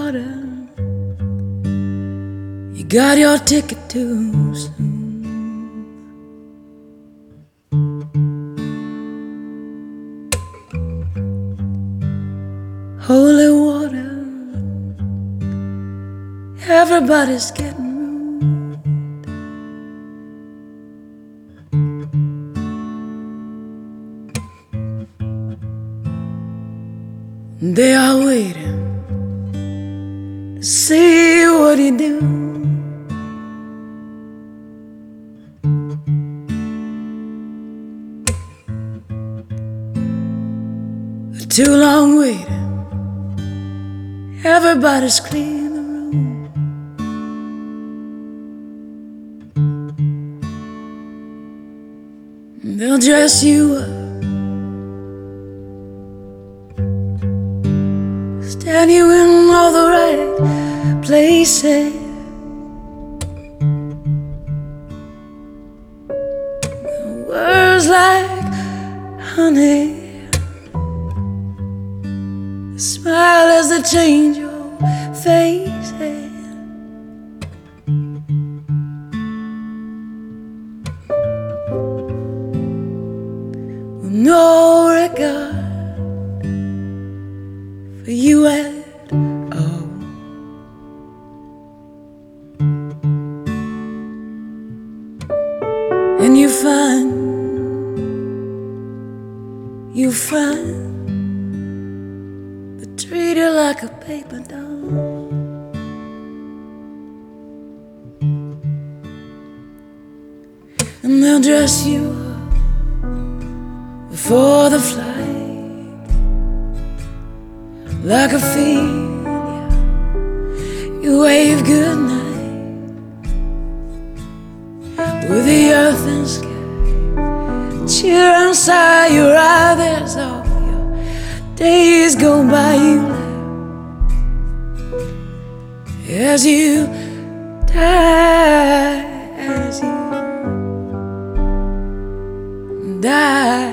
water. You got your ticket too soon. Holy water, everybody's getting rude. They are waiting to see what you do. Too long waiting, everybody's clearing the room. They'll dress you up, stand you in all the right places. Words like honey, smile as they change your faces. With no regard for you at all. And you find treat her like a paper doll. And they'll dress you up before the flight like a fiend, yeah. You wave goodnight with the earth and sky. Cheer inside your eye, there's all your days go by. You laugh as you die, as you die,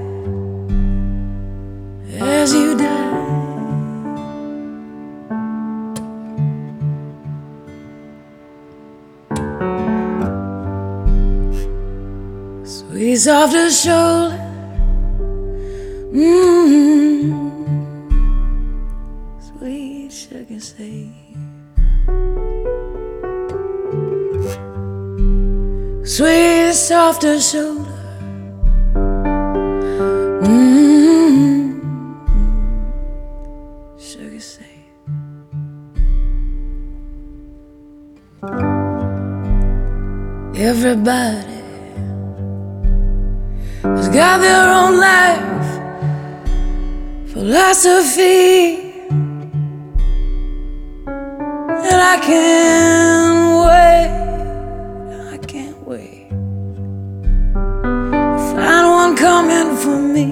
as you die. Sweet soft as shoulder, sweet sugar say, sweet soft as shoulder, sugar say. Everybody has got their own life philosophy, and I can't wait to find one coming for me.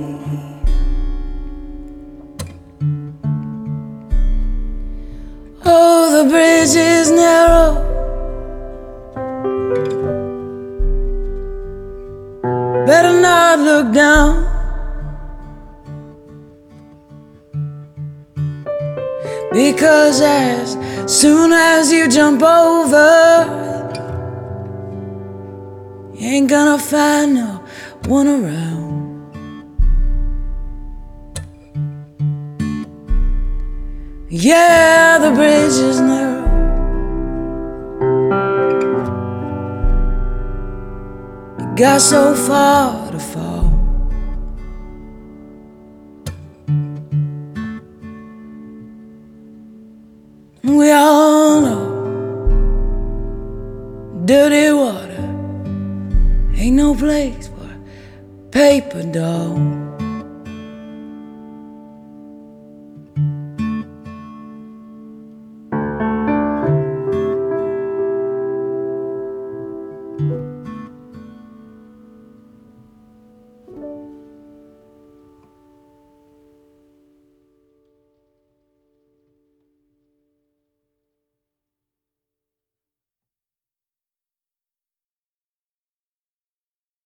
Oh, the bridge is narrow, better not look down. Because as soon as you jump over, you ain't gonna find no one around. Yeah, the bridge is narrow, you got so far to fall. We all know dirty water ain't no place for a paper doll.